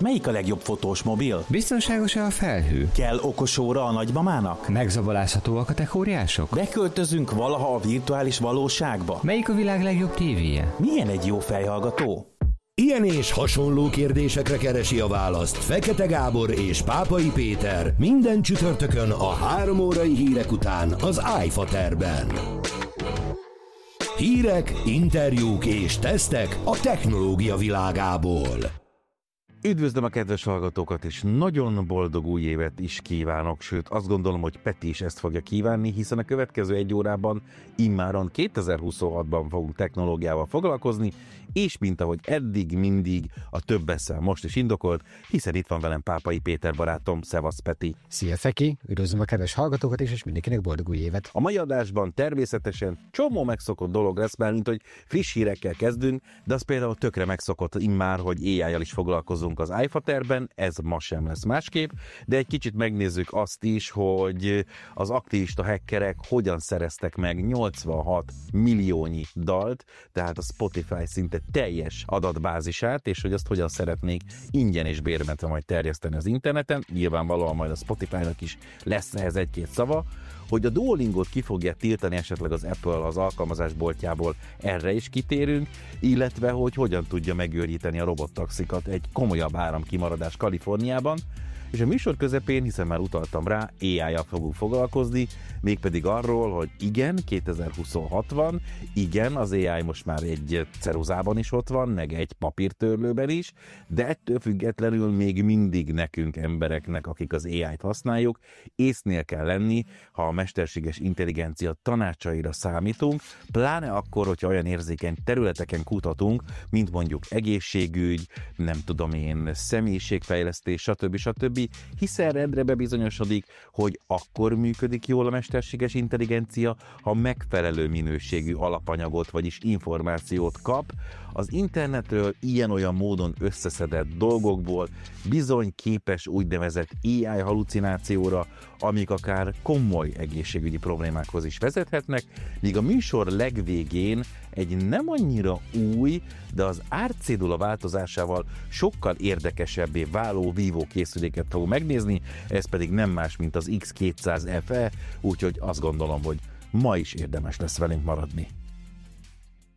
Melyik a legjobb fotós mobil? Biztonságos-e a felhő? Kell okos óra a nagymamának? Megzabolázhatóak a techóriások? Beköltözünk valaha a virtuális valóságba? Melyik a világ legjobb tévéje? Milyen egy jó fejhallgató? Ilyen és hasonló kérdésekre keresi a választ Fekete Gábor és Pápai Péter minden csütörtökön a 3 órai hírek után az iFaterben. Hírek, interjúk és tesztek a technológia világából. Üdvözlöm a kedves hallgatókat, és nagyon boldog új évet is kívánok, sőt azt gondolom, hogy Peti is ezt fogja kívánni, hiszen a következő 1 órában immáron 2026-ban fogunk technológiával foglalkozni, és mint ahogy eddig mindig a több eszel most is indokolt, hiszen itt van velem Pápai Péter barátom. Szevasz Peti! Szia Feki! Üdvözlöm a kedves hallgatókat is, és mindenkinek boldog új évet! A mai adásban természetesen csomó megszokott dolog lesz, mert mint hogy friss hírekkel kezdünk, de az például tökre megszokott immár, hogy AI-jal is foglalkozunk az iFaterben, ez ma sem lesz másképp, de egy kicsit megnézzük azt is, hogy az aktivista hackerek hogyan szereztek meg 86 milliónyi dalt, tehát a Spotify szinte teljes adatbázisát, és hogy azt hogyan szeretnék ingyen és bérmentve majd terjeszteni az interneten. Nyilvánvalóan majd a Spotify-nak is lesz ehhez egy-két szava. Hogy a Duolingot ki fogja tiltani esetleg az Apple az alkalmazásboltjából, erre is kitérünk, illetve hogy hogyan tudja megőríteni a robottaxikat egy komolyabb áramkimaradás Kaliforniában, és a műsor közepén, hiszen már utaltam rá, AI-jal fogunk foglalkozni, mégpedig arról, hogy igen, 2026 van, igen, az AI most már egy ceruzában is ott van, meg egy papírtörlőben is, de ettől függetlenül még mindig nekünk embereknek, akik az AI-t használjuk, észnél kell lenni, ha a mesterséges intelligencia tanácsaira számítunk, pláne akkor, hogyha olyan érzékeny területeken kutatunk, mint mondjuk egészségügy, nem tudom én, személyiségfejlesztés, stb. Hiszen rendre bebizonyosodik, hogy akkor működik jól a mesterséges intelligencia, ha megfelelő minőségű alapanyagot, vagyis információt kap. Az internetről ilyen-olyan módon összeszedett dolgokból bizony képes úgynevezett AI halucinációra, amik akár komoly egészségügyi problémákhoz is vezethetnek, míg a műsor legvégén egy nem annyira új, de az árcédula változásával sokkal érdekesebbé váló vívó készüléket fogunk megnézni, ez pedig nem más, mint az X200 FE, úgyhogy azt gondolom, hogy ma is érdemes lesz velünk maradni.